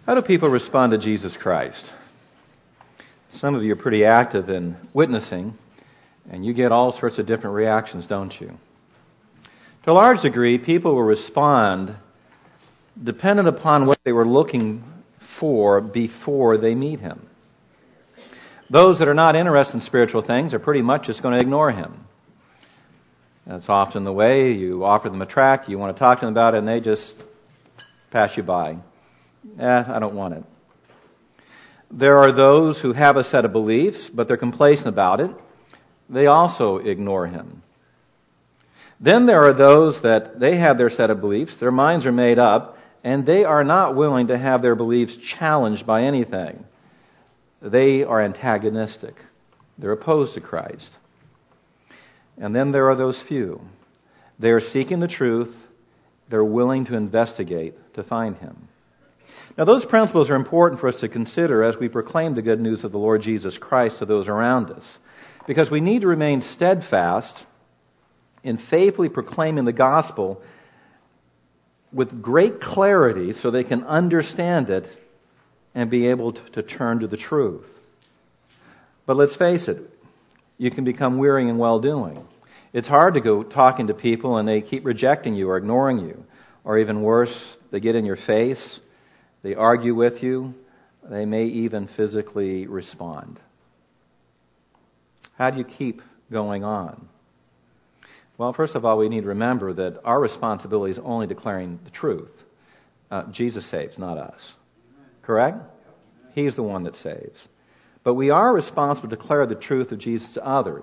How do people respond to Jesus Christ? Some of you are pretty active in witnessing, and you get all sorts of different reactions, don't you? To a large degree, people will respond dependent upon what they were looking for before they meet Him. Those that are not interested in spiritual things are pretty much just going to ignore Him. That's often the way. You offer them a tract, you want to talk to them about it, and they just pass you by. I don't want it. There are those who have a set of beliefs, but they're complacent about it. They also ignore Him. Then there are those that they have their set of beliefs, their minds are made up, and they are not willing to have their beliefs challenged by anything. They are antagonistic. They're opposed to Christ. And then there are those few. They are seeking the truth. They're willing to investigate to find Him. Now, those principles are important for us to consider as we proclaim the good news of the Lord Jesus Christ to those around us, because we need to remain steadfast in faithfully proclaiming the gospel with great clarity so they can understand it and be able to turn to the truth. But let's face it, you can become weary in well-doing. It's hard to go talking to people and they keep rejecting you or ignoring you, or even worse, they get in your face. They argue with you. They may even physically respond. How do you keep going on? Well, first of all, we need to remember that our responsibility is only declaring the truth. Jesus saves, not us. Correct? He's the one that saves. But we are responsible to declare the truth of Jesus to others.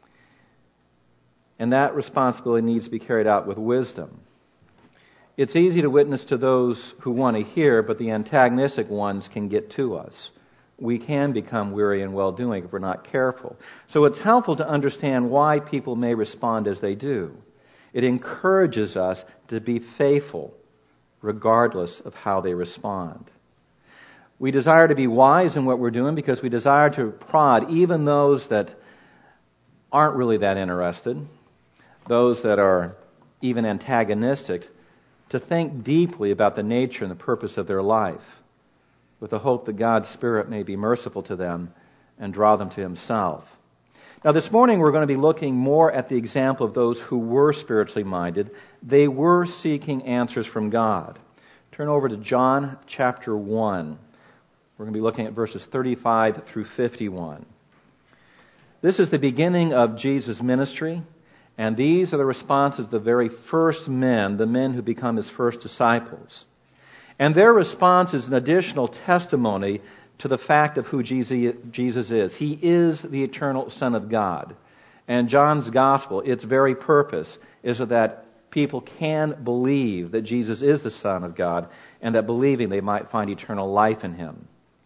And that responsibility needs to be carried out with wisdom. It's easy to witness to those who want to hear, but the antagonistic ones can get to us. We can become weary in well-doing if we're not careful. So it's helpful to understand why people may respond as they do. It encourages us to be faithful regardless of how they respond. We desire to be wise in what we're doing because we desire to prod even those that aren't really that interested, those that are even antagonistic, to think deeply about the nature and the purpose of their life, with the hope that God's Spirit may be merciful to them and draw them to Himself. Now this morning we're going to be looking more at the example of those who were spiritually minded. They were seeking answers from God. Turn over to John chapter 1. We're going to be looking at verses 35 through 51. This is the beginning of Jesus' ministry. And these are the responses of the very first men, the men who become His first disciples. And their response is an additional testimony to the fact of who Jesus is. He is the eternal Son of God. And John's gospel, its very purpose, is so that people can believe that Jesus is the Son of God, and that believing they might find eternal life in Him.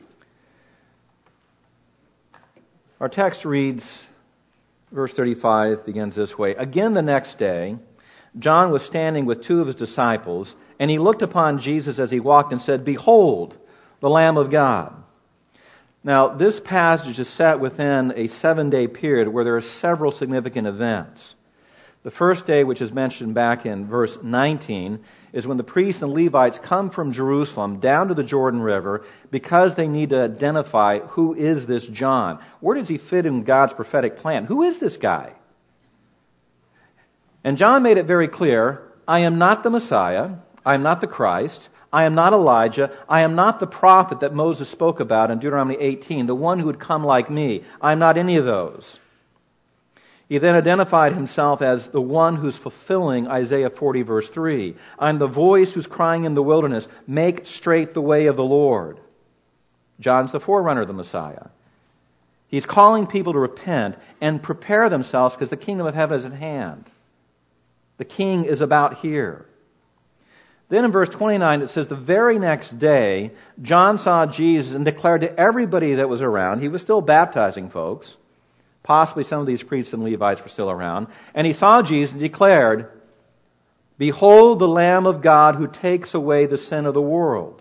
Our text reads, verse 35 begins this way. Again the next day, John was standing with two of his disciples, and he looked upon Jesus as he walked and said, "Behold, the Lamb of God." Now, this passage is set within a 7-day period where there are several significant events. The first day, which is mentioned back in verse 19, is when the priests and Levites come from Jerusalem down to the Jordan River because they need to identify who is this John. Where does he fit in God's prophetic plan? Who is this guy? And John made it very clear, I am not the Messiah, I am not the Christ, I am not Elijah, I am not the prophet that Moses spoke about in Deuteronomy 18, the one who would come like me. I am not any of those. He then identified himself as the one who's fulfilling Isaiah 40 verse 3. I'm the voice who's crying in the wilderness, make straight the way of the Lord. John's the forerunner of the Messiah. He's calling people to repent and prepare themselves because the kingdom of heaven is at hand. The king is about here. Then in verse 29 it says, the very next day, John saw Jesus and declared to everybody that was around, he was still baptizing folks, possibly some of these priests and Levites were still around, and he saw Jesus and declared, "Behold the Lamb of God who takes away the sin of the world."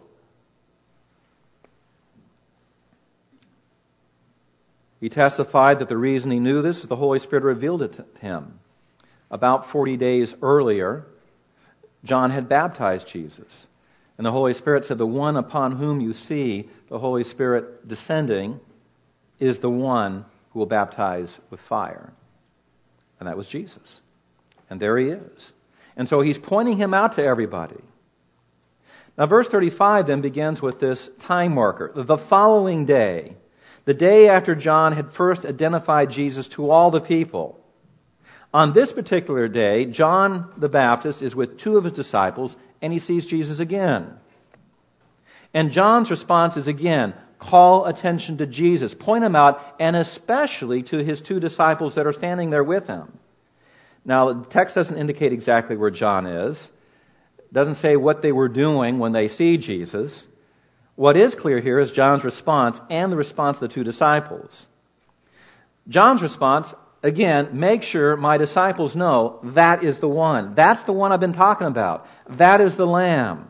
He testified that the reason he knew this is the Holy Spirit revealed it to him. About 40 days earlier, John had baptized Jesus. And the Holy Spirit said, the one upon whom you see the Holy Spirit descending is the one who will baptize with fire. And that was Jesus. And there he is. And so he's pointing him out to everybody. Now verse 35 then begins with this time marker. The following day, the day after John had first identified Jesus to all the people. On this particular day, John the Baptist is with two of his disciples, and he sees Jesus again. And John's response is again, call attention to Jesus, point him out, and especially to his two disciples that are standing there with him. Now, the text doesn't indicate exactly where John is. It doesn't say what they were doing when they see Jesus. What is clear here is John's response and the response of the two disciples. John's response, again, make sure my disciples know that is the one. That's the one I've been talking about. That is the Lamb.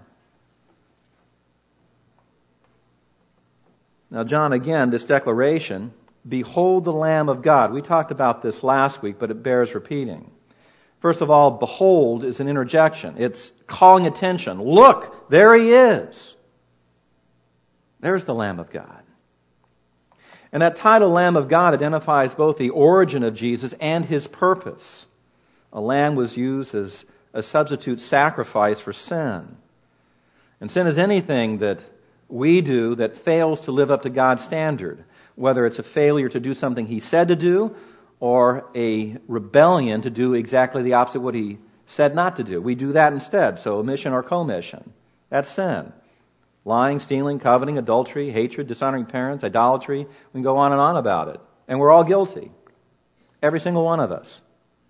Now, John, again, this declaration, behold the Lamb of God. We talked about this last week, but it bears repeating. First of all, behold is an interjection. It's calling attention. Look, there he is. There's the Lamb of God. And that title, Lamb of God, identifies both the origin of Jesus and his purpose. A lamb was used as a substitute sacrifice for sin. And sin is anything that we do that fails to live up to God's standard, whether it's a failure to do something he said to do or a rebellion to do exactly the opposite of what he said not to do. We do that instead, so omission or commission. That's sin. Lying, stealing, coveting, adultery, hatred, dishonoring parents, idolatry. We can go on and on about it. And we're all guilty. Every single one of us.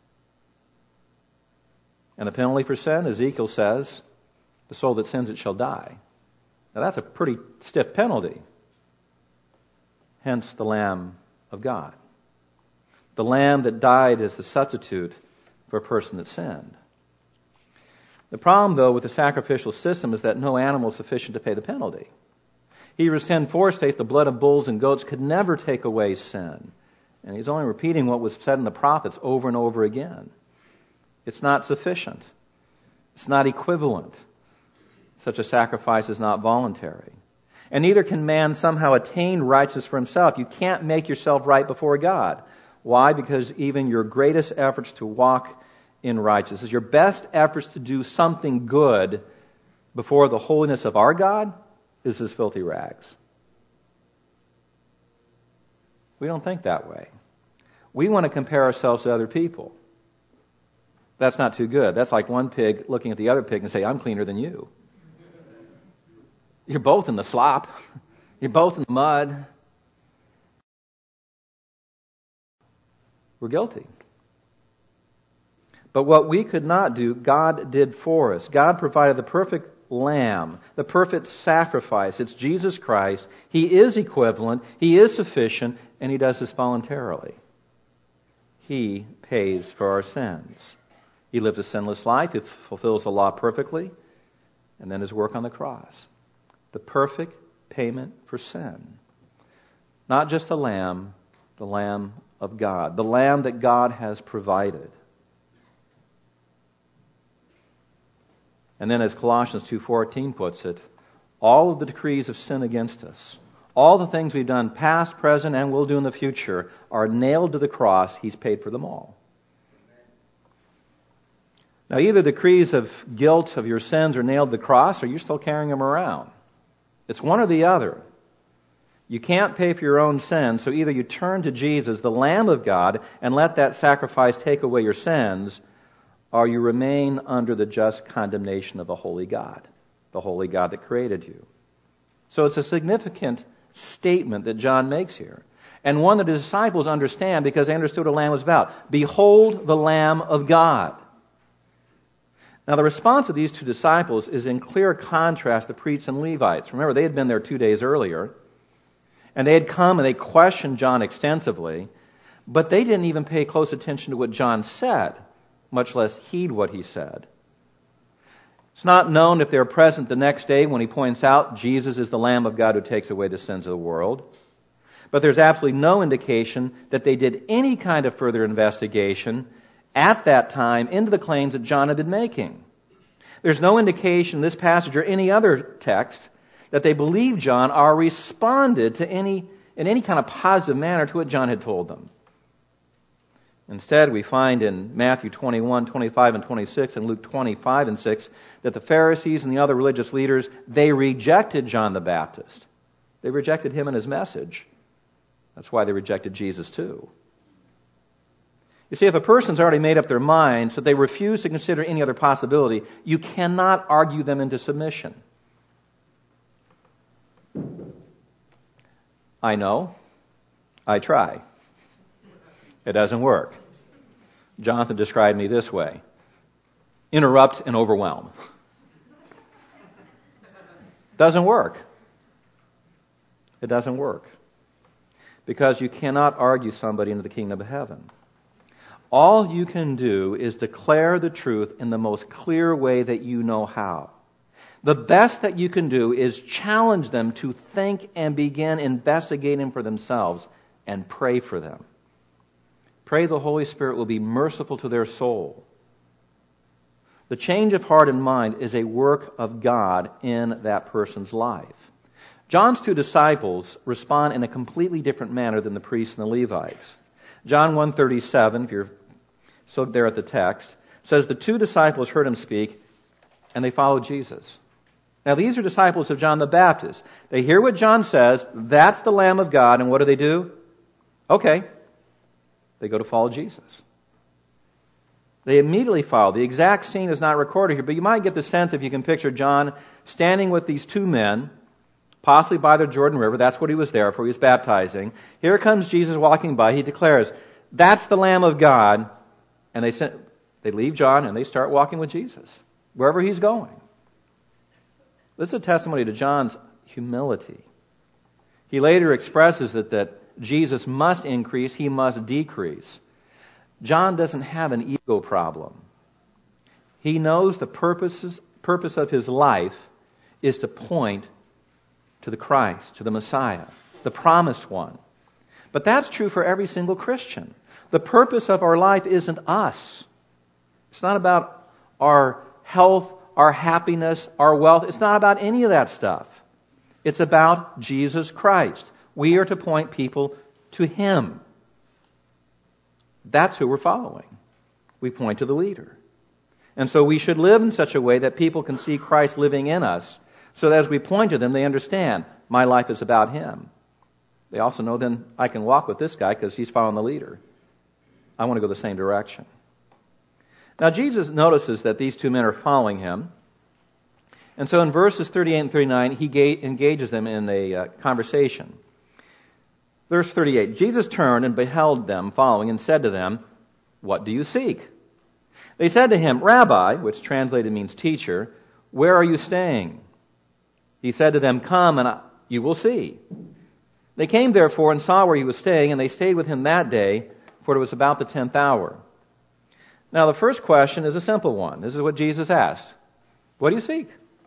And the penalty for sin, Ezekiel says, the soul that sins it shall die. Now that's a pretty stiff penalty. Hence the Lamb of God. The Lamb that died as the substitute for a person that sinned. The problem, though, with the sacrificial system is that no animal is sufficient to pay the penalty. Hebrews 10:4 states the blood of bulls and goats could never take away sin. And he's only repeating what was said in the prophets over and over again. It's not sufficient. It's not equivalent. Such a sacrifice is not voluntary. And neither can man somehow attain righteousness for himself. You can't make yourself right before God. Why? Because even your greatest efforts to walk in righteousness, your best efforts to do something good before the holiness of our God is as filthy rags. We don't think that way. We want to compare ourselves to other people. That's not too good. That's like one pig looking at the other pig and say, I'm cleaner than you. You're both in the slop. You're both in the mud. We're guilty. But what we could not do, God did for us. God provided the perfect lamb, the perfect sacrifice. It's Jesus Christ. He is equivalent. He is sufficient. And he does this voluntarily. He pays for our sins. He lived a sinless life. He fulfills the law perfectly. And then his work on the cross. The perfect payment for sin. Not just the Lamb of God. The Lamb that God has provided. And then as Colossians 2:14 puts it, all of the decrees of sin against us, all the things we've done past, present, and will do in the future are nailed to the cross. He's paid for them all. Now either the decrees of guilt of your sins are nailed to the cross or you're still carrying them around. It's one or the other. You can't pay for your own sins, so either you turn to Jesus, the Lamb of God, and let that sacrifice take away your sins, or you remain under the just condemnation of the holy God that created you. So it's a significant statement that John makes here, and one that his disciples understand because they understood what a lamb was about. Behold the Lamb of God. Now the response of these two disciples is in clear contrast to priests and Levites. Remember, they had been there 2 days earlier, and they had come and they questioned John extensively, but they didn't even pay close attention to what John said, much less heed what he said. It's not known if they were present the next day when he points out Jesus is the Lamb of God who takes away the sins of the world. But there's absolutely no indication that they did any kind of further investigation at that time into the claims that John had been making. There's no indication in this passage or any other text that they believed John or responded to in any kind of positive manner to what John had told them. Instead, we find in Matthew 21, 25, and 26, and Luke 25 and 6, that the Pharisees and the other religious leaders, they rejected John the Baptist. They rejected him and his message. That's why they rejected Jesus too. You see, if a person's already made up their minds that they refuse to consider any other possibility, you cannot argue them into submission. I know. I try. It doesn't work. Jonathan described me this way: interrupt and overwhelm. Doesn't work. It doesn't work. Because you cannot argue somebody into the kingdom of heaven. All you can do is declare the truth in the most clear way that you know how. The best that you can do is challenge them to think and begin investigating for themselves and pray for them. Pray the Holy Spirit will be merciful to their soul. The change of heart and mind is a work of God in that person's life. John's two disciples respond in a completely different manner than the priests and the Levites. John 1:37, if you're so there at the text, says the two disciples heard him speak and they followed Jesus. Now these are disciples of John the Baptist. They hear what John says, that's the Lamb of God, and what do? Okay. They go to follow Jesus. They immediately follow. The exact scene is not recorded here, but you might get the sense if you can picture John standing with these two men, possibly by the Jordan River. That's what he was there for. He was baptizing. Here comes Jesus walking by. He declares, that's the Lamb of God. And they leave John and they start walking with Jesus, wherever he's going. This is a testimony to John's humility. He later expresses that Jesus must increase, he must decrease. John doesn't have an ego problem. He knows the purpose of his life is to point to the Christ, to the Messiah, the promised one. But that's true for every single Christian. The purpose of our life isn't us. It's not about our health, our happiness, our wealth. It's not about any of that stuff. It's about Jesus Christ. We are to point people to Him. That's who we're following. We point to the leader. And so we should live in such a way that people can see Christ living in us, so that as we point to them, they understand, my life is about Him. They also know then I can walk with this guy because he's following the leader. I want to go the same direction. Now Jesus notices that these two men are following Him. And so in verses 38 and 39, He engages them in a conversation. Verse 38, Jesus turned and beheld them following and said to them, what do you seek? They said to Him, Rabbi, which translated means teacher, where are you staying? He said to them, come and you will see. They came therefore and saw where He was staying, and they stayed with Him that day, for it was about the 10th hour. Now the first question is a simple one. This is what Jesus asked. What do you seek?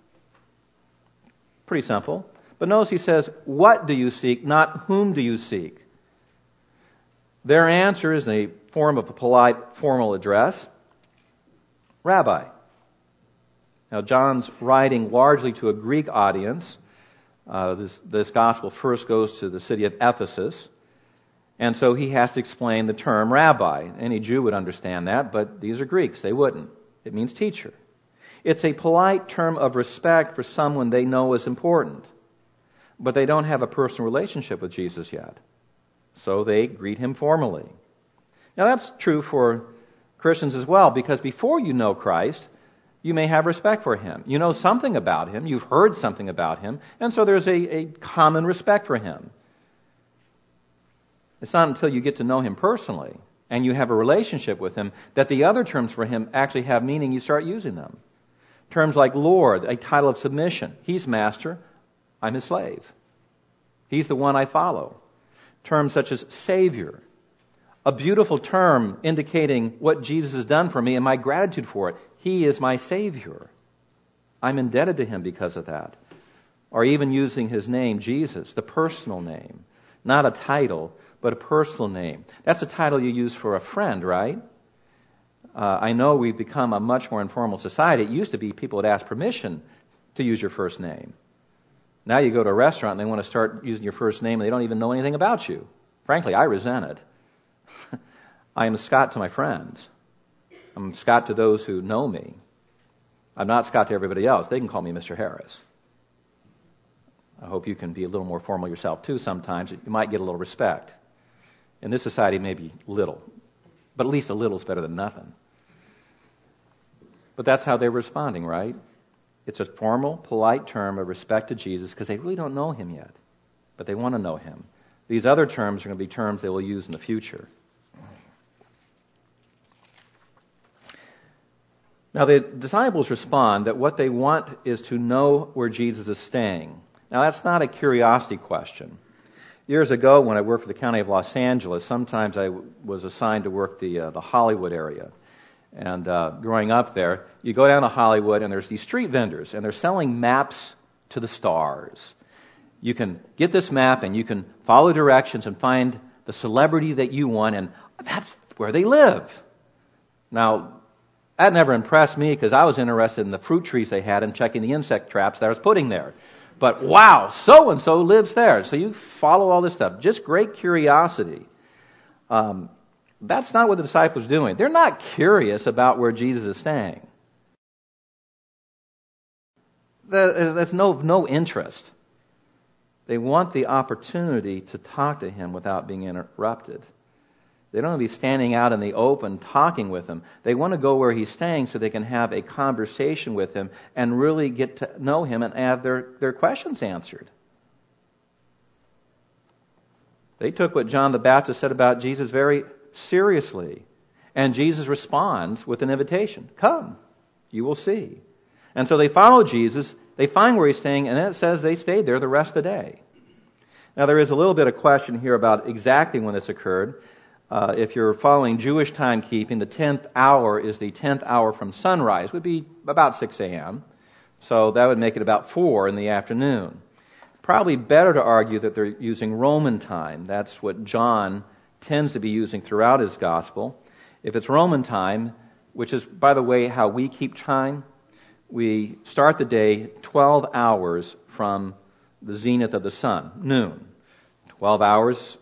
Pretty simple. But notice He says, what do you seek, not whom do you seek? Their answer is in the form of a polite, formal address. Rabbi. Now John's writing largely to a Greek audience. This gospel first goes to the city of Ephesus. And so he has to explain the term rabbi. Any Jew would understand that, but these are Greeks. They wouldn't. It means teacher. It's a polite term of respect for someone they know is important. But they don't have a personal relationship with Jesus yet. So they greet Him formally. Now that's true for Christians as well, because before you know Christ, you may have respect for Him. You know something about Him. You've heard something about Him. And so there's a common respect for Him. It's not until you get to know Him personally and you have a relationship with Him that the other terms for Him actually have meaning. You start using them. Terms like Lord, a title of submission. He's master. I'm His slave. He's the one I follow. Terms such as Savior. A beautiful term indicating what Jesus has done for me and my gratitude for it. He is my Savior. I'm indebted to Him because of that. Or even using His name, Jesus, the personal name. Not a title, but a personal name. That's a title you use for a friend, right? I know we've become a much more informal society. It used to be people would ask permission to use your first name. Now you go to a restaurant and they want to start using your first name and they don't even know anything about you. Frankly, I resent it. I am Scott to my friends. I'm Scott to those who know me. I'm not Scott to everybody else. They can call me Mr. Harris. I hope you can be a little more formal yourself too sometimes. You might get a little respect. In this society, maybe little. But at least a little is better than nothing. But that's how they're responding, right? It's a formal, polite term of respect to Jesus because they really don't know him yet. But they want to know him. These other terms are going to be terms they will use in the future. Now the disciples respond that what they want is to know where Jesus is staying. Now that's not a curiosity question. Years ago when I worked for the County of Los Angeles, sometimes I was assigned to work the Hollywood area. And growing up there, you go down to Hollywood and there's these street vendors and they're selling maps to the stars. You can get this map and you can follow directions and find the celebrity that you want, and that's where they live. Now, that never impressed me because I was interested in the fruit trees they had and checking the insect traps that I was putting there. But wow, so-and-so lives there. So you follow all this stuff. Just great curiosity. That's not what the disciples are doing. They're not curious about where Jesus is staying. There's no interest. They want the opportunity to talk to him without being interrupted. They don't want to be standing out in the open talking with him. They want to go where he's staying so they can have a conversation with him and really get to know him and have their questions answered. They took what John the Baptist said about Jesus very seriously. And Jesus responds with an invitation. Come, you will see. And so they follow Jesus, they find where he's staying, and then it says they stayed there the rest of the day. Now there is a little bit of question here about exactly when this occurred. If you're following Jewish timekeeping, the 10th hour is the 10th hour from sunrise. It would be about 6 a.m. So that would make it about 4 in the afternoon. Probably better to argue that they're using Roman time. That's what John tends to be using throughout his gospel. If it's Roman time, which is, by the way, how we keep time, we start the day 12 hours from the zenith of the sun, noon. 12 hours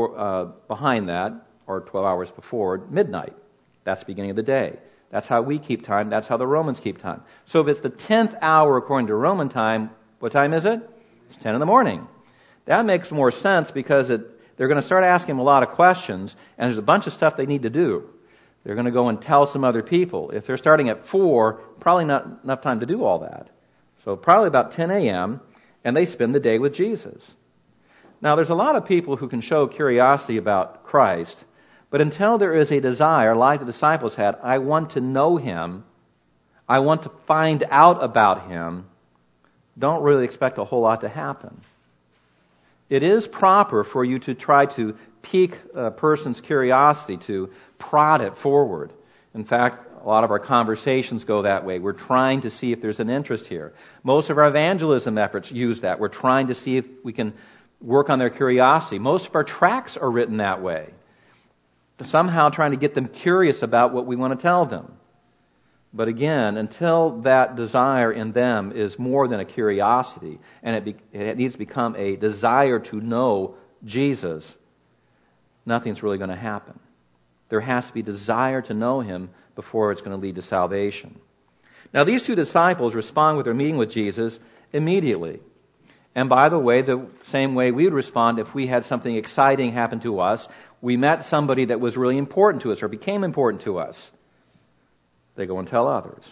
behind that, or 12 hours before midnight. That's the beginning of the day. That's how we keep time. That's how the Romans keep time. So if it's the 10th hour according to Roman time, what time is it? It's 10 in the morning. That makes more sense because they're going to start asking him a lot of questions, and there's a bunch of stuff they need to do. They're going to go and tell some other people. If they're starting at 4, probably not enough time to do all that. So probably about 10 a.m., and they spend the day with Jesus. Now, there's a lot of people who can show curiosity about Christ, but until there is a desire, like the disciples had, I want to know him, I want to find out about him, don't really expect a whole lot to happen. It is proper for you to try to pique a person's curiosity, to prod it forward. In fact, a lot of our conversations go that way. We're trying to see if there's an interest here. Most of our evangelism efforts use that. We're trying to see if we can work on their curiosity. Most of our tracts are written that way. Somehow trying to get them curious about what we want to tell them. But again, until that desire in them is more than a curiosity, and it needs to become a desire to know Jesus, nothing's really going to happen. There has to be desire to know him before it's going to lead to salvation. Now, these two disciples respond with their meeting with Jesus immediately. And by the way, the same way we would respond if we had something exciting happen to us. We met somebody that was really important to us or became important to us. They go and tell others.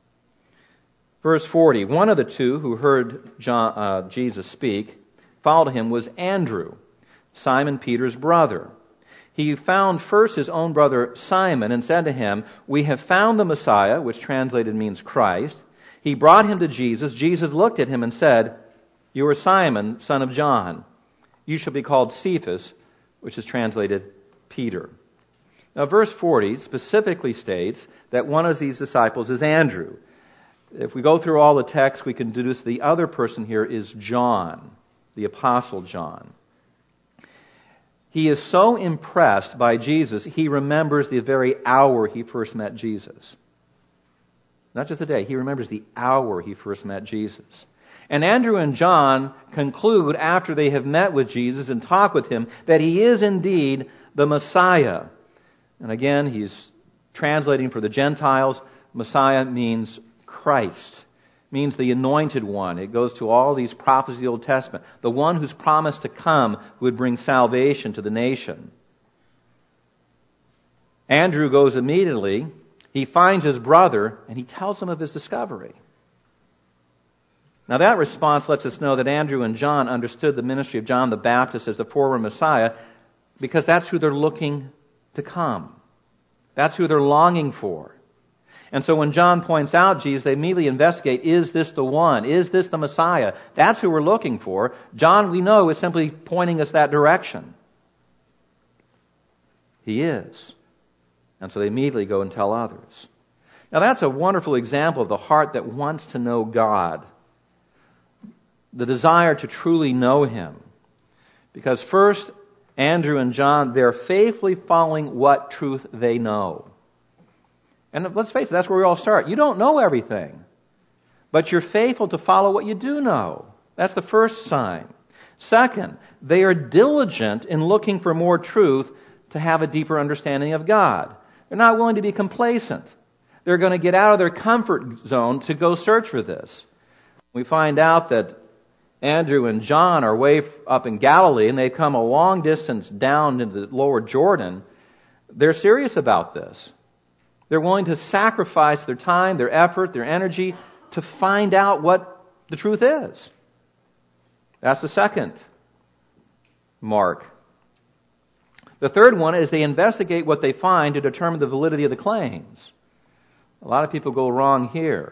Verse 40, one of the two who heard Jesus speak followed him was Andrew, Simon Peter's brother. He found first his own brother Simon and said to him, "We have found the Messiah," which translated means Christ. He brought him to Jesus. Jesus looked at him and said, "You are Simon, son of John. You shall be called Cephas," which is translated Peter. Now, verse 40 specifically states that one of these disciples is Andrew. If we go through all the text, we can deduce the other person here is John, the Apostle John. He is so impressed by Jesus, he remembers the very hour he first met Jesus. Not just the day, he remembers the hour he first met Jesus. And Andrew and John conclude, after they have met with Jesus and talked with him, that he is indeed the Messiah. And again, he's translating for the Gentiles. Messiah means Christ, means the anointed one. It goes to all these prophets of the Old Testament. The one who's promised to come, who would bring salvation to the nation. Andrew goes immediately. He finds his brother, and he tells him of his discovery. Now that response lets us know that Andrew and John understood the ministry of John the Baptist as the forward Messiah, because that's who they're looking to come. That's who they're longing for. And so when John points out Jesus, they immediately investigate, is this the one? Is this the Messiah? That's who we're looking for. John, we know, is simply pointing us that direction. He is. And so they immediately go and tell others. Now that's a wonderful example of the heart that wants to know God. The desire to truly know Him. Because first, Andrew and John, they're faithfully following what truth they know. And let's face it, that's where we all start. You don't know everything, but you're faithful to follow what you do know. That's the first sign. Second, they are diligent in looking for more truth to have a deeper understanding of God. They're not willing to be complacent. They're going to get out of their comfort zone to go search for this. We find out that Andrew and John are way up in Galilee, and they've come a long distance down into the lower Jordan. They're serious about this. They're willing to sacrifice their time, their effort, their energy to find out what the truth is. That's the second mark. The third one is they investigate what they find to determine the validity of the claims. A lot of people go wrong here.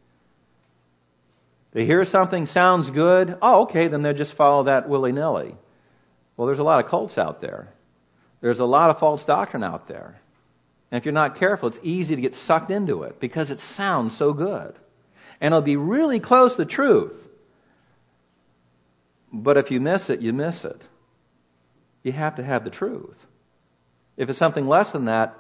They hear something sounds good. Oh, okay, then they'll just follow that willy-nilly. Well, there's a lot of cults out there. There's a lot of false doctrine out there. And if you're not careful, it's easy to get sucked into it because it sounds so good. And it'll be really close to the truth. But if you miss it, you miss it. You have to have the truth. If it's something less than that,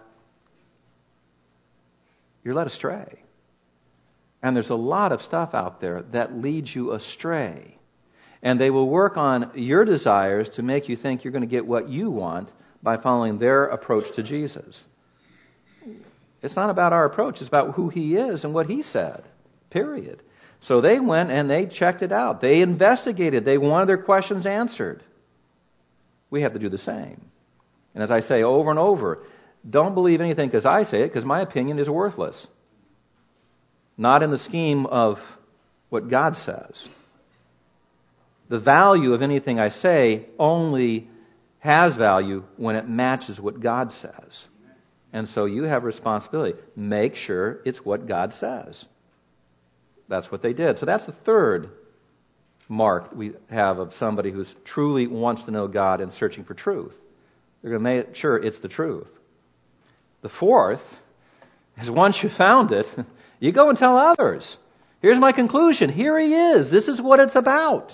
you're led astray. And there's a lot of stuff out there that leads you astray. And they will work on your desires to make you think you're going to get what you want by following their approach to Jesus. It's not about our approach. It's about who He is and what He said. Period. So they went and they checked it out. They investigated. They wanted their questions answered. We have to do the same. And as I say over and over, don't believe anything because I say it, because my opinion is worthless. Not in the scheme of what God says. The value of anything I say only has value when it matches what God says. And so you have a responsibility. Make sure it's what God says. That's what they did. So that's the third mark we have of somebody who truly wants to know God and searching for truth. They're going to make sure it's the truth. The fourth is once you found it, you go and tell others. Here's my conclusion. Here He is. This is what it's about.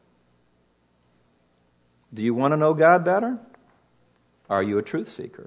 Do you want to know God better? Are you a truth seeker?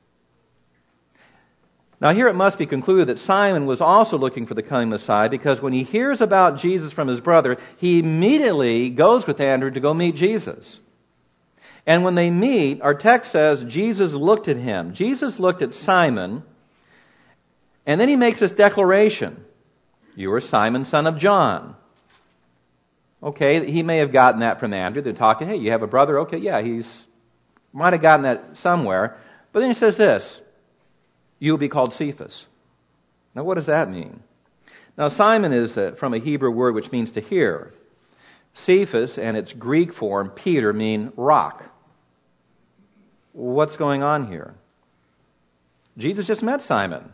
Now here it must be concluded that Simon was also looking for the coming Messiah, because when he hears about Jesus from his brother, he immediately goes with Andrew to go meet Jesus. And when they meet, our text says Jesus looked at him. Jesus looked at Simon, and then He makes this declaration. You are Simon, son of John. Okay, he may have gotten that from Andrew. They're talking, hey, you have a brother? Okay, yeah, might have gotten that somewhere. But then he says this, you will be called Cephas. Now what does that mean? Now Simon is from a Hebrew word which means to hear. Cephas and its Greek form, Peter, mean rock. What's going on here? Jesus just met Simon.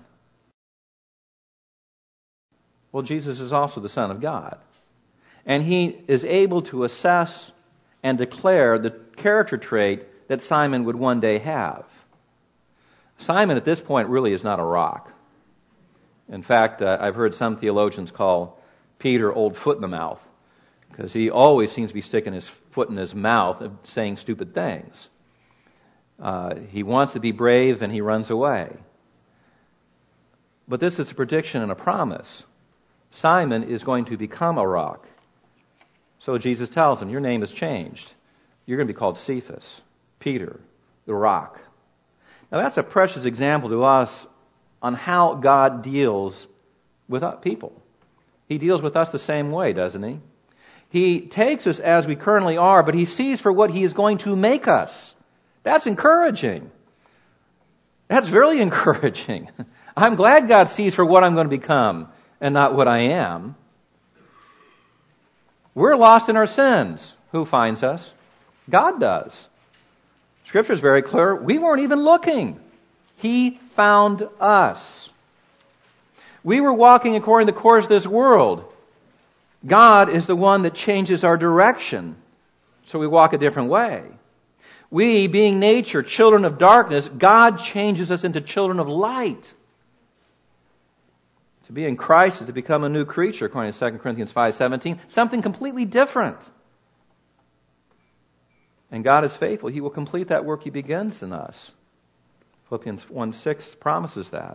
Well, Jesus is also the Son of God. And He is able to assess and declare the character trait that Simon would one day have. Simon at this point really is not a rock. In fact, I've heard some theologians call Peter old foot in the mouth, because he always seems to be sticking his foot in his mouth and saying stupid things. He wants to be brave and he runs away. But this is a prediction and a promise. Simon is going to become a rock. So Jesus tells him, your name has changed. You're going to be called Cephas, Peter, the rock. Now that's a precious example to us on how God deals with people. He deals with us the same way, doesn't he? He takes us as we currently are, but he sees for what he is going to make us. That's encouraging. That's very encouraging. I'm glad God sees for what I'm going to become and not what I am. We're lost in our sins. Who finds us? God does. Scripture is very clear. We weren't even looking. He found us. We were walking according to the course of this world. God is the one that changes our direction, so we walk a different way. We, being nature, children of darkness, God changes us into children of light. To be in Christ is to become a new creature, according to 2 Corinthians 5:17, something completely different. And God is faithful. He will complete that work He begins in us. Philippians 1:6 promises that.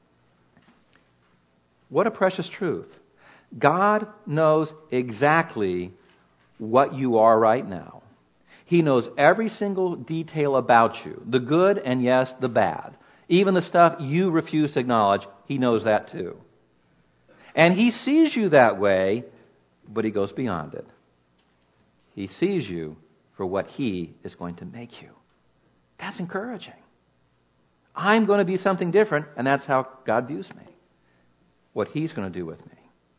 What a precious truth. God knows exactly what you are right now. He knows every single detail about you, the good and yes, the bad. Even the stuff you refuse to acknowledge, He knows that too. And He sees you that way, but He goes beyond it. He sees you for what He is going to make you. That's encouraging. I'm going to be something different, and that's how God views me. What He's going to do with me.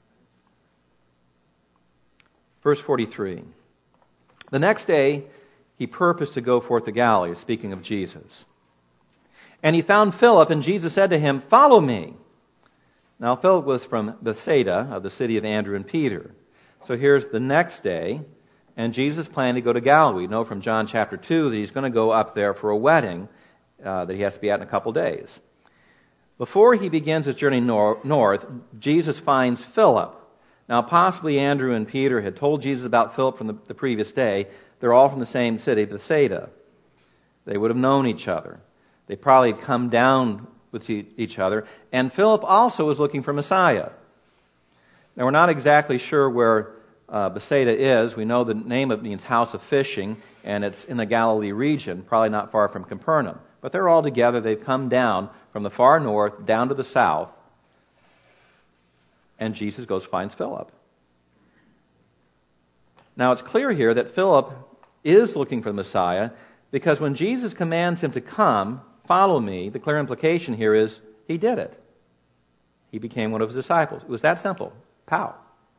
Verse 43. The next day, He purposed to go forth to Galilee, speaking of Jesus. And He found Philip, and Jesus said to him, "Follow me." Now, Philip was from Bethsaida, of the city of Andrew and Peter. So here's the next day, and Jesus planned to go to Galilee. We know from John chapter 2 that He's going to go up there for a wedding that He has to be at in a couple days. Before He begins His journey north, Jesus finds Philip. Now, possibly Andrew and Peter had told Jesus about Philip from the previous day. They're all from the same city, Bethsaida. They would have known each other. They probably had come down with each other. And Philip also was looking for Messiah. Now, we're not exactly sure where Bethsaida is. We know the name of it means house of fishing, and it's in the Galilee region, probably not far from Capernaum. But they're all together. They've come down from the far north down to the south. And Jesus goes finds Philip. Now, it's clear here that Philip is looking for the Messiah, because when Jesus commands him to come, follow me, the clear implication here is he did it. He became one of his disciples. It was that simple. Pow.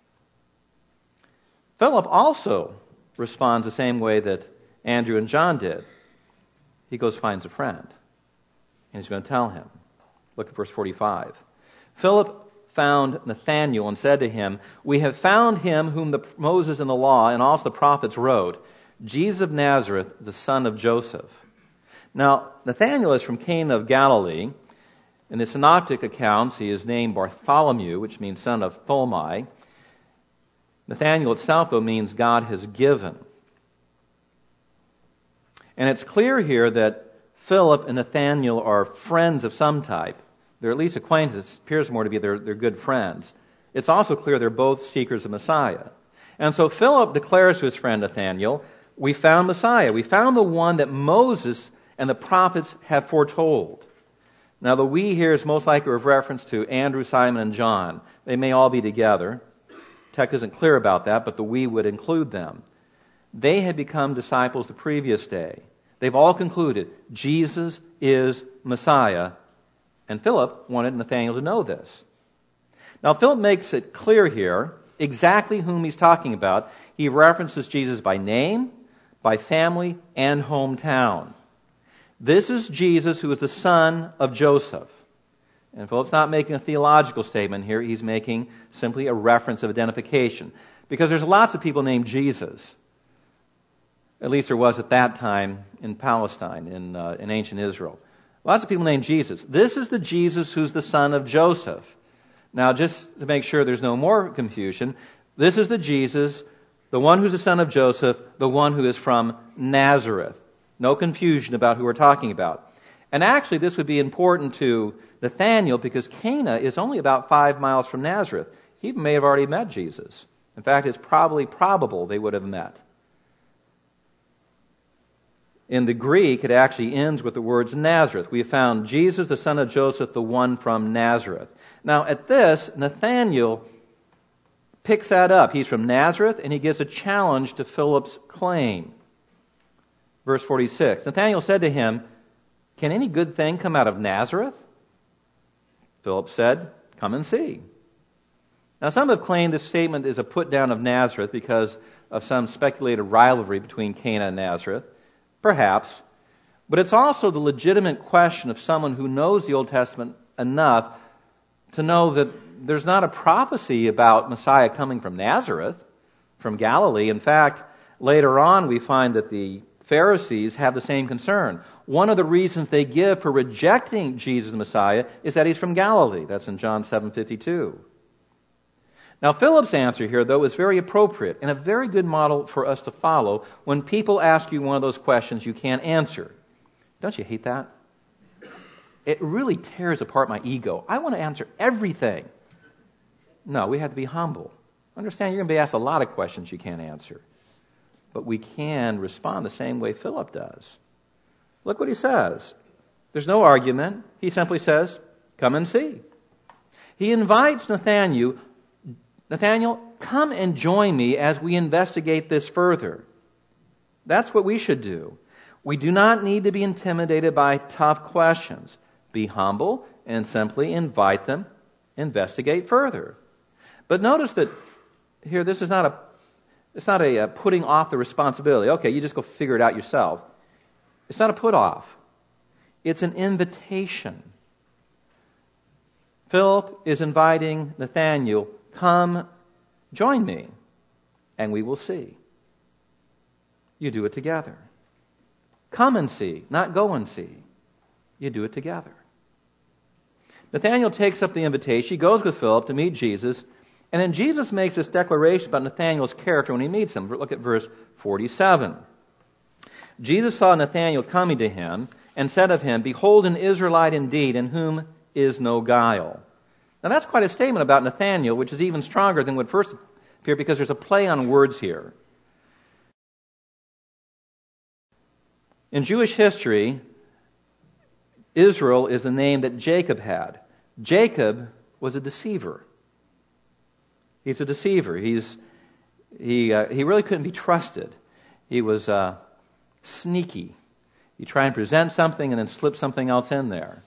Philip also responds the same way that Andrew and John did. He goes finds a friend, and he's going to tell him. Look at verse 45. Philip found Nathanael and said to him, "We have found him whom Moses in the law and also the prophets wrote, Jesus of Nazareth, the son of Joseph." Now, Nathanael is from Cana of Galilee. In the synoptic accounts, he is named Bartholomew, which means son of Tholmai. Nathanael itself, though, means God has given. And it's clear here that Philip and Nathanael are friends of some type. They're at least acquaintances. It appears more to be they're good friends. It's also clear they're both seekers of Messiah. And so Philip declares to his friend Nathanael, "We found Messiah. We found the one that Moses and the prophets have foretold." Now the "we" here is most likely a reference to Andrew, Simon, and John. They may all be together. Text isn't clear about that, but the "we" would include them. They had become disciples the previous day. They've all concluded Jesus is Messiah. And Philip wanted Nathanael to know this. Now, Philip makes it clear here exactly whom he's talking about. He references Jesus by name, by family, and hometown. This is Jesus who is the son of Joseph. And Philip's not making a theological statement here. He's making simply a reference of identification. Because there's lots of people named Jesus. At least there was at that time in Palestine, in ancient Israel. Lots of people named Jesus. This is the Jesus who's the son of Joseph. Now, just to make sure there's no more confusion, this is the Jesus, the one who's the son of Joseph, the one who is from Nazareth. No confusion about who we're talking about. And actually, this would be important to Nathanael because Cana is only about 5 miles from Nazareth. He may have already met Jesus. In fact, it's probably probable they would have met. In the Greek, it actually ends with the words Nazareth. We have found Jesus, the son of Joseph, the one from Nazareth. Now, at this, Nathanael picks that up. He's from Nazareth, and he gives a challenge to Philip's claim. Verse 46, Nathanael said to him, "Can any good thing come out of Nazareth?" Philip said, "Come and see." Now, some have claimed this statement is a put down of Nazareth because of some speculated rivalry between Cana and Nazareth. Perhaps. But it's also the legitimate question of someone who knows the Old Testament enough to know that there's not a prophecy about Messiah coming from Nazareth, from Galilee. In fact, later on we find that the Pharisees have the same concern. One of the reasons they give for rejecting Jesus the Messiah is that he's from Galilee. That's in John 7:52. Now, Philip's answer here, though, is very appropriate and a very good model for us to follow when people ask you one of those questions you can't answer. Don't you hate that? It really tears apart my ego. I want to answer everything. No, we have to be humble. Understand, you're going to be asked a lot of questions you can't answer. But we can respond the same way Philip does. Look what he says. There's no argument. He simply says, "Come and see." He invites Nathanael, come and join me as we investigate this further. That's what we should do. We do not need to be intimidated by tough questions. Be humble and simply invite them, investigate further. But notice that here, this is not a putting off the responsibility. Okay, you just go figure it out yourself. It's not a put off. It's an invitation. Philip is inviting Nathanael, "Come, join me, and we will see." You do it together. Come and see, not go and see. You do it together. Nathanael takes up the invitation. He goes with Philip to meet Jesus, and then Jesus makes this declaration about Nathanael's character when he meets him. Look at verse 47. Jesus saw Nathanael coming to him and said of him, "Behold an Israelite indeed, in whom is no guile." Now that's quite a statement about Nathanael, which is even stronger than would first appear because there's a play on words here. In Jewish history, Israel is the name that Jacob had. Jacob was a deceiver. He's a deceiver. He really couldn't be trusted. He was sneaky. You try and present something and then slip something else in there.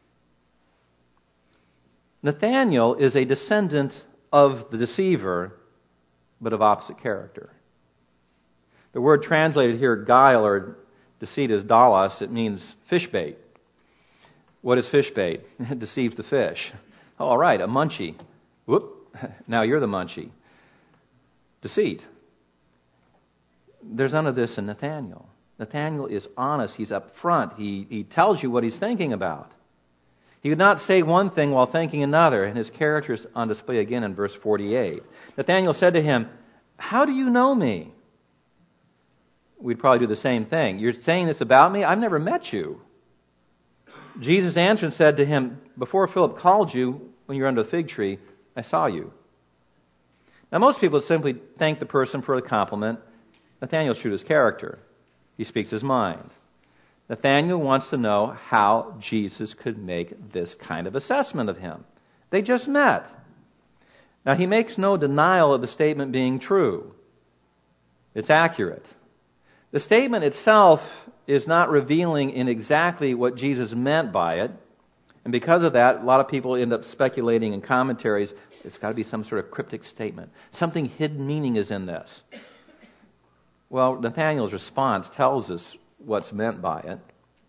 Nathanael is a descendant of the deceiver, but of opposite character. The word translated here, guile or deceit, is dalos. It means fish bait. What is fish bait? It deceives the fish. Oh, all right, a munchie. Whoop, now you're the munchie. Deceit. There's none of this in Nathanael. Nathanael is honest. He's up front. He tells you what he's thinking about. He would not say one thing while thinking another, and his character is on display again in verse 48. Nathanael said to him, "How do you know me?" We'd probably do the same thing. "You're saying this about me? I've never met you." Jesus answered and said to him, "Before Philip called you, when you were under the fig tree, I saw you." Now most people would simply thank the person for a compliment. Nathanael's true to his character. He speaks his mind. Nathanael wants to know how Jesus could make this kind of assessment of him. They just met. Now he makes no denial of the statement being true. It's accurate. The statement itself is not revealing in exactly what Jesus meant by it. And because of that, a lot of people end up speculating in commentaries, it's got to be some sort of cryptic statement. Something hidden meaning is in this. Well, Nathanael's response tells us what's meant by it.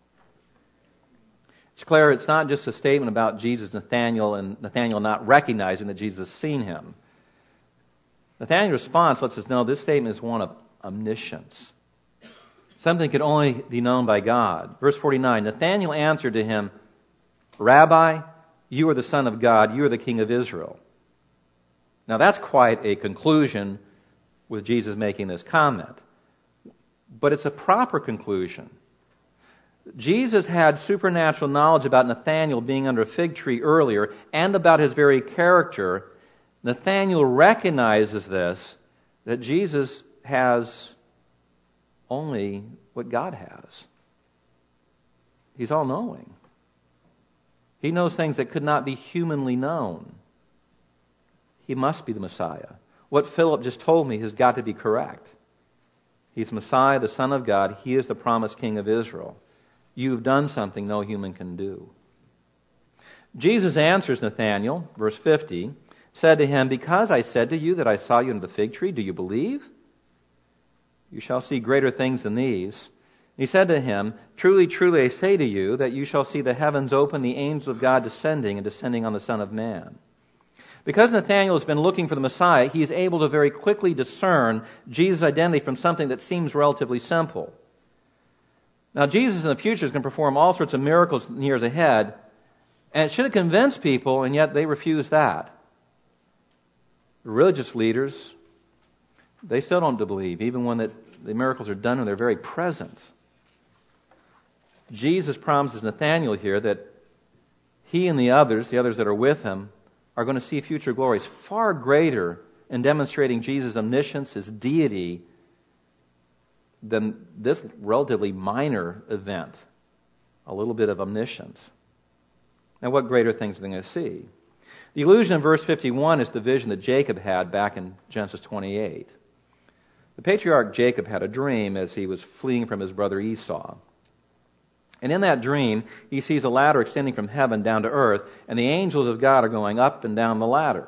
It's clear it's not just a statement about Jesus, Nathanael, and Nathanael not recognizing that Jesus has seen him. Nathanael's response lets us know this statement is one of omniscience. Something could only be known by God. Verse 49, Nathanael answered to him, "Rabbi, you are the Son of God, you are the King of Israel." Now that's quite a conclusion with Jesus making this comment. But it's a proper conclusion. Jesus had supernatural knowledge about Nathanael being under a fig tree earlier and about his very character. Nathanael recognizes this, that Jesus has only what God has. He's all-knowing. He knows things that could not be humanly known. He must be the Messiah. What Philip just told me has got to be correct. He's Messiah, the Son of God. He is the promised King of Israel. You've done something no human can do. Jesus answers Nathanael, verse 50, said to him, "Because I said to you that I saw you under the fig tree, do you believe? You shall see greater things than these." He said to him, "Truly, truly, I say to you that you shall see the heavens open, the angels of God descending and descending on the Son of Man." Because Nathanael has been looking for the Messiah, he is able to very quickly discern Jesus' identity from something that seems relatively simple. Now, Jesus in the future is going to perform all sorts of miracles in years ahead, and it should have convinced people, and yet they refuse that. The religious leaders, they still don't believe, even when the miracles are done in their very presence. Jesus promises Nathanael here that he and the others that are with him, are going to see future glories far greater in demonstrating Jesus' omniscience, his deity, than this relatively minor event, a little bit of omniscience. Now, what greater things are they going to see? The allusion in verse 51 is the vision that Jacob had back in Genesis 28. The patriarch Jacob had a dream as he was fleeing from his brother Esau. And in that dream, he sees a ladder extending from heaven down to earth, and the angels of God are going up and down the ladder.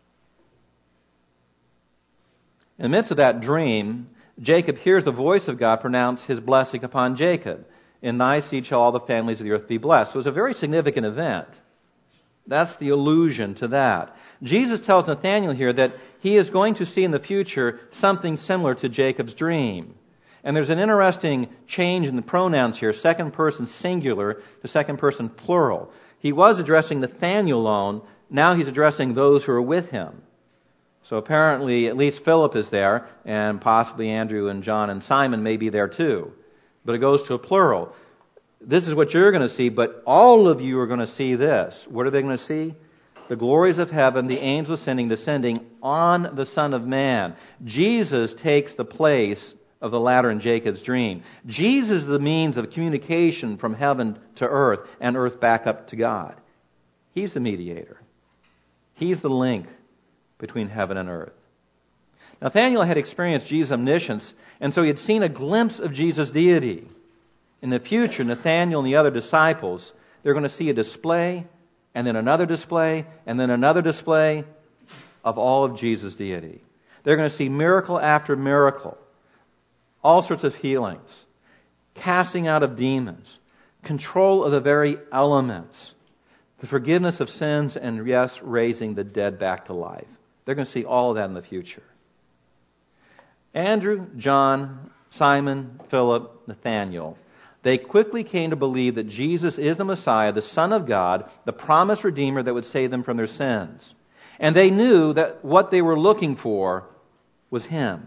In the midst of that dream, Jacob hears the voice of God pronounce his blessing upon Jacob. "In thy seed shall all the families of the earth be blessed." So it's a very significant event. That's the allusion to that. Jesus tells Nathanael here that he is going to see in the future something similar to Jacob's dream. And there's an interesting change in the pronouns here, second person singular to second person plural. He was addressing Nathanael alone, now he's addressing those who are with him. So apparently at least Philip is there, and possibly Andrew and John and Simon may be there too. But it goes to a plural. This is what you're going to see, but all of you are going to see this. What are they going to see? The glories of heaven, the angels ascending, descending on the Son of Man. Jesus takes the place of the ladder in Jacob's dream. Jesus is the means of communication from heaven to earth and earth back up to God. He's the mediator. He's the link between heaven and earth. Nathanael had experienced Jesus' omniscience, and so he had seen a glimpse of Jesus' deity. In the future, Nathanael and the other disciples, they're going to see a display, and then another display, and then another display of all of Jesus' deity. They're going to see miracle after miracle. All sorts of healings, casting out of demons, control of the very elements, the forgiveness of sins, and yes, raising the dead back to life. They're going to see all of that in the future. Andrew, John, Simon, Philip, Nathanael, they quickly came to believe that Jesus is the Messiah, the Son of God, the promised Redeemer that would save them from their sins. And they knew that what they were looking for was Him.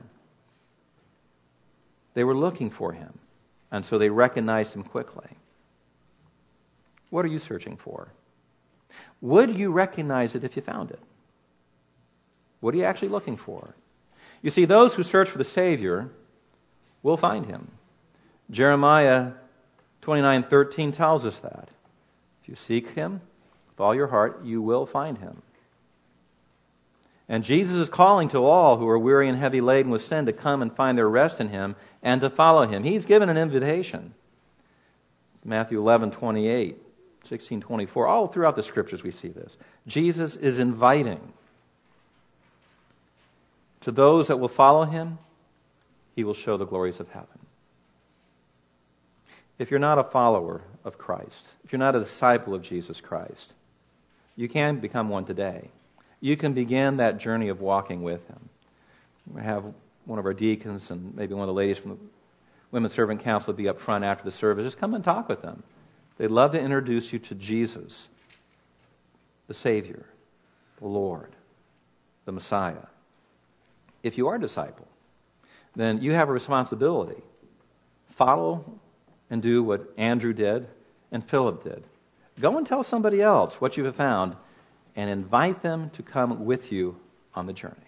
They were looking for Him, and so they recognized Him quickly. What are you searching for? Would you recognize it if you found it? What are you actually looking for? You see, those who search for the Savior will find Him. Jeremiah 29:13 tells us that. If you seek Him with all your heart, you will find Him. And Jesus is calling to all who are weary and heavy laden with sin to come and find their rest in Him and to follow Him. He's given an invitation. Matthew 11:28, 16:24. All throughout the Scriptures we see this. Jesus is inviting. To those that will follow Him, He will show the glories of heaven. If you're not a follower of Christ, if you're not a disciple of Jesus Christ, you can become one today. You can begin that journey of walking with Him. We have one of our deacons and maybe one of the ladies from the Women's Servant Council be up front after the service. Just come and talk with them. They'd love to introduce you to Jesus, the Savior, the Lord, the Messiah. If you are a disciple, then you have a responsibility. Follow and do what Andrew did and Philip did. Go and tell somebody else what you have found and invite them to come with you on the journey.